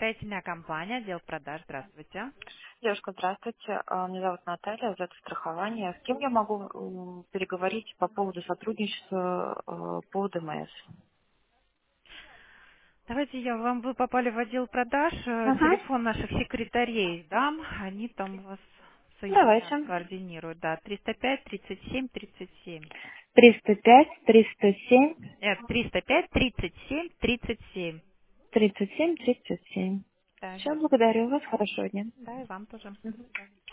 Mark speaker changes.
Speaker 1: строительная компания, отдел продаж. Здравствуйте.
Speaker 2: Девушка, здравствуйте. Меня зовут Наталья, зовут страхование. С кем я могу переговорить по поводу сотрудничества по ДМС?
Speaker 1: Давайте вы попали в отдел продаж,
Speaker 2: Ага.
Speaker 1: телефон наших секретарей дам, они там вас соединят,
Speaker 2: Давайте.
Speaker 1: координируют, да, 305 37 37.
Speaker 2: 305, 307,
Speaker 1: 305 37 37.
Speaker 2: 37, 37.
Speaker 1: Да,
Speaker 2: Все,
Speaker 1: верно.
Speaker 2: благодарю вас. Хорошего дня.
Speaker 1: Да, и вам тоже. До
Speaker 2: Мгм.
Speaker 1: свидания.